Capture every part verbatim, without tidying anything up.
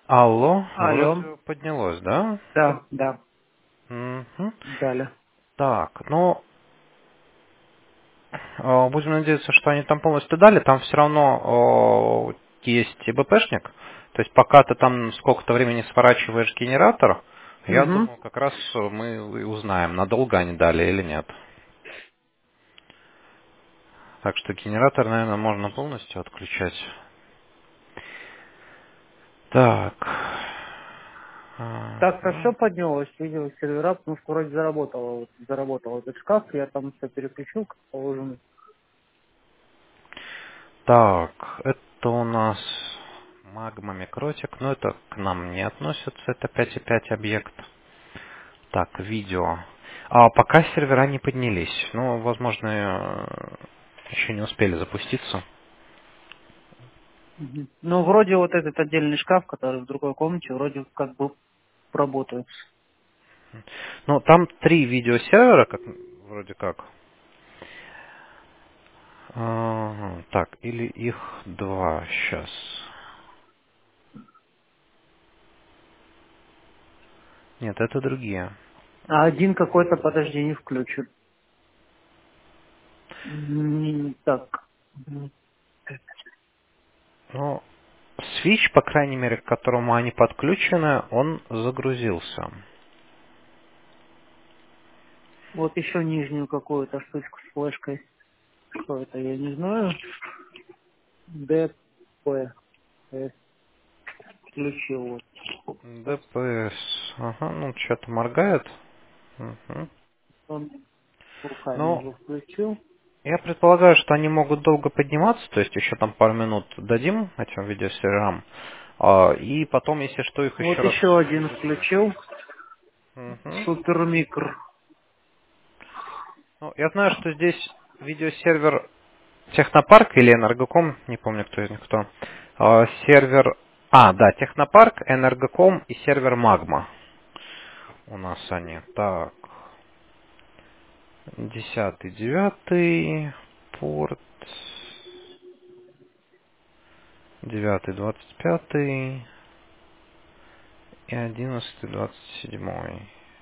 Алло, Алло. вроде поднялось, да? Да, да, Мгм. далее. Так, ну, э, будем надеяться, что они там полностью дали. Там все равно э, есть и БПшник. То есть пока ты там сколько-то времени сворачиваешь генератор, я Угу. думаю, как раз мы и узнаем, надолго они дали или нет. Так что генератор, наверное, можно полностью отключать. Так. Так-то все Ага. поднялось, видео сервера, потому что вроде заработало, вот, заработал этот шкаф, я там все переключил, как положено. Так, это у нас магма микротик, но это к нам не относится, это пять и пять объект. Так, видео. А пока сервера не поднялись. Ну, возможно, э, еще не успели запуститься. Мгм. Ну, вроде вот этот отдельный шкаф, который в другой комнате, вроде как бы работает. Ну, там три видеосервера, как вроде как. Ага, так, или их два сейчас. Нет, это другие. А один какой-то, подожди, не включен. М, Так. М, Ну, свич, по крайней мере, к которому они подключены, он загрузился. Вот еще нижнюю какую-то штучку с флешкой. Что это, я не знаю. ДП. Э, Включил вот. ДПС. Ага, ну что-то моргает. Мгм. Он руками Ну, уже включил. я предполагаю, что они могут долго подниматься, то есть еще там пару минут дадим этим видеосерверам, а, и потом, если что, их Вот еще раз еще один загрузим. включил. Мгм. Супермикр. Ну, я знаю, что здесь видеосервер Технопарк или Энергоком, не помню, кто из них кто. А, сервер... А, да, Технопарк, Энергоком и сервер Магма. У нас они. Так, десятый, девятый, порт, девятый, двадцать пятый и одиннадцатый, двадцать седьмой.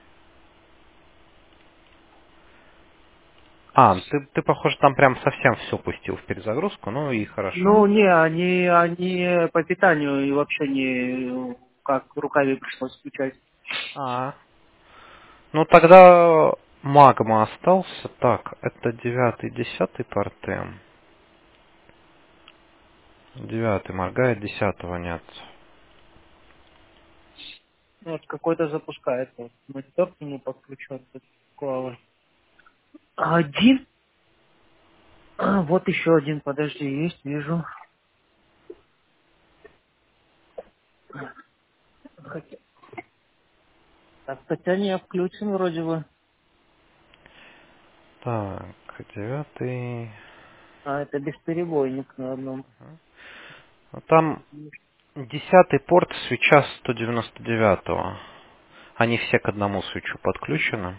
А, ты, ты, похоже, там прям совсем все пустил в перезагрузку, ну и хорошо. Ну, не, они, они по питанию и вообще не как руками пришлось включать. А, ну тогда магма остался. Так, это девятый, десятый порты. Девятый моргает, десятого нет. Ну, вот какой-то запускается. Монитор к нему подключен. тут клавы. Один? А, вот еще один, подожди, есть, вижу. Хотя, так, хотя не включен вроде бы. Так, девятый. А, это бесперебойник на одном. Ну, там десятый порт свеча сто девяносто девятого. Они все к одному свечу подключены.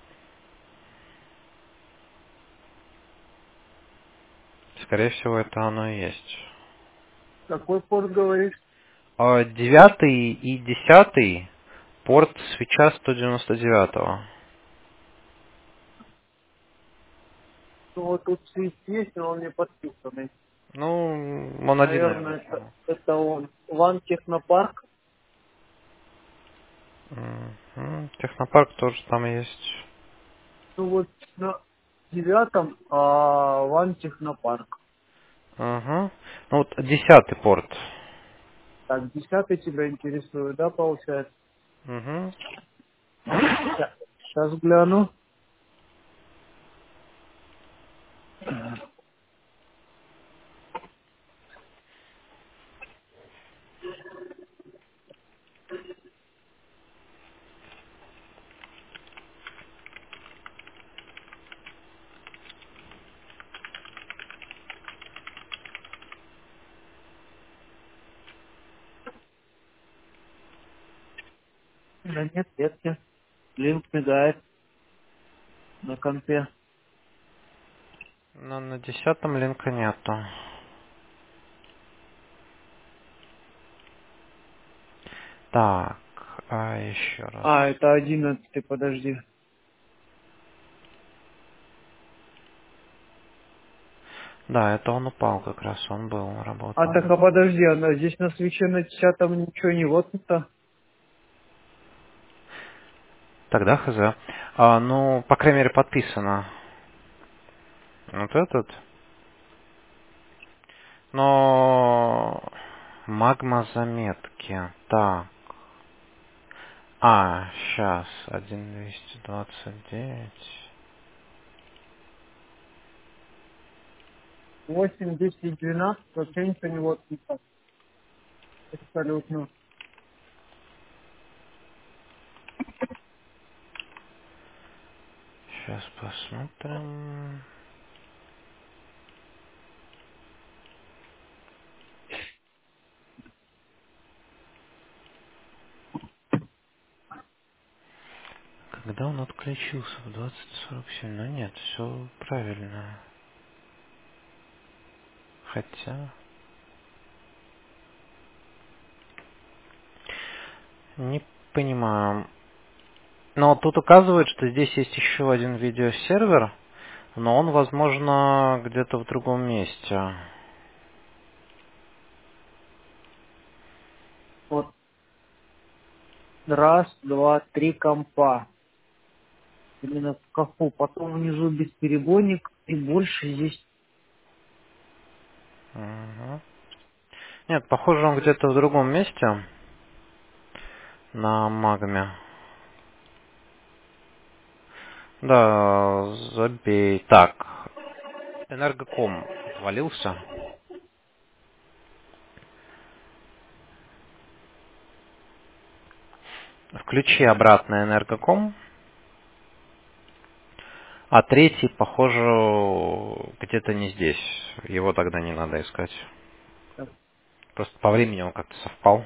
Скорее всего, это оно и есть. Какой порт говоришь? А девятый и десятый порт свеча сто девяносто девятого. Ну, вот тут свит есть, но он не подписанный. Ну, он один, наверное, Наверное, это, по-моему. это он. Ван Технопарк. Мгм. Технопарк тоже там есть. Ну вот на девятом а, Ван Технопарк. Ага. Ну вот десятый порт. Так, десятый тебя интересует, да, получается? Угу. Сейчас гляну. Да нет, ветки. Линк мигает на компе. Но на десятом линка нету. Так, а еще раз. А, это одиннадцатый, подожди. Да, это он упал как раз, он был, А работал. так, а подожди, она здесь на свече на десятом ничего не вот это. Тогда хз. А, ну, по крайней мере, подписано. Вот этот. Но магма заметки. Так. А, сейчас. один двести двадцать девять. восемь, десять, двенадцать, вообще ничего не вот это. Абсолютно. Сейчас посмотрим. Когда он отключился? В двадцать сорок семь. Ну нет, все правильно. Хотя... Не понимаю. Но тут указывает, что здесь есть еще один видеосервер, но он, возможно, где-то в другом месте. Вот раз, два, три компа. Именно в шкафу. Потом внизу бесперебойник и больше здесь. Мгм. Нет, похоже, он где-то в другом месте на магме. Да, забей. Так, энергоком отвалился. Включи обратно энергоком. А третий, похоже, где-то не здесь. Его тогда не надо искать. Так, Просто по времени он как-то совпал.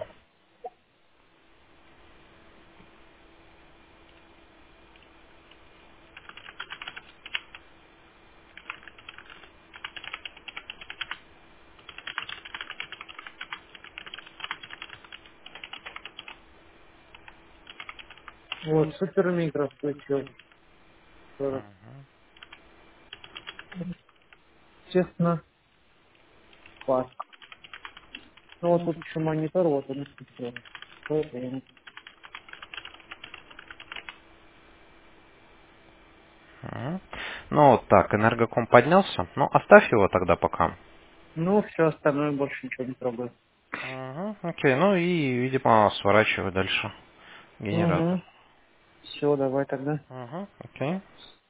вот, супер микро включил. Честно, пас. Ну вот тут еще монитор, вот он включил. Вот он. Мгм. Ну, вот так, энергоком поднялся. Ну, оставь его тогда пока. Ну, все остальное больше ничего не трогаю. Мгм. Окей, ну и, видимо, сворачивай дальше генератор. Угу. Все, давай тогда. Угу, окей.